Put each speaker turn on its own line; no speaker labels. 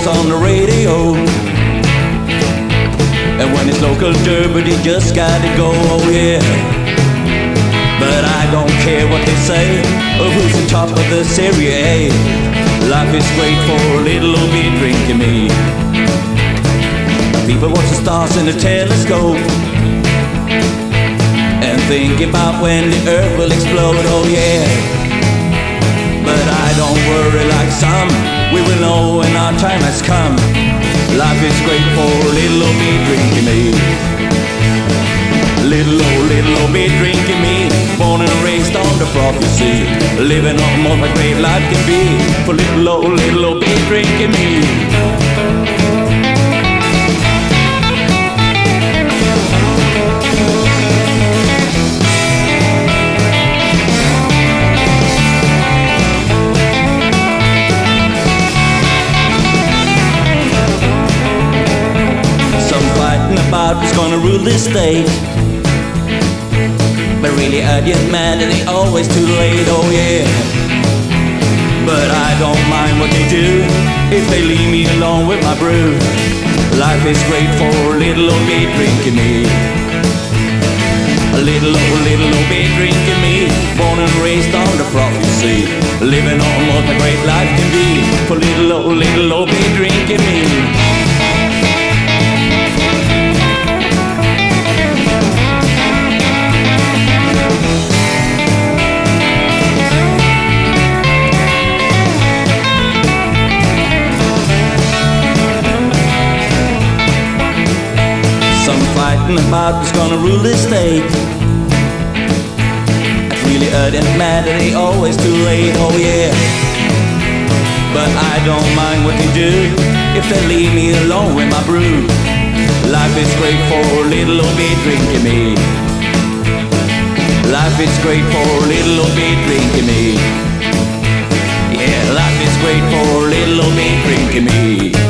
always on the radio. And when it's local derby, you just gotta go, oh yeah. But I don't care what they say, or who's the top of the Serie A. Life is great for a little old beer drinking me. People watch the stars in the telescope and think about when the earth will explode, oh yeah. But I don't worry like some, we will know when our time has come. Life is great for a little old beer drinking me. Little old beer drinking me, born and raised on the prophecy, living on what a great life can be, for little old beer drinking me. About who's gonna rule this state, but really I get mad and they always too late, oh yeah. But I don't mind what they do if they leave me alone with my brew. Life is great for a little old beer drinking me. A little old beer drinking me, born and raised on the prophecy, living on what a great life can be, for little old beer drinking me. About who's gonna rule this state, really urgent mad that they always too late, oh yeah. But I don't mind what they do if they leave me alone with my brew. Life is great for a little old beer drinking me. Life is great for a little old beer drinking me. Yeah, life is great for a little old beer drinking me.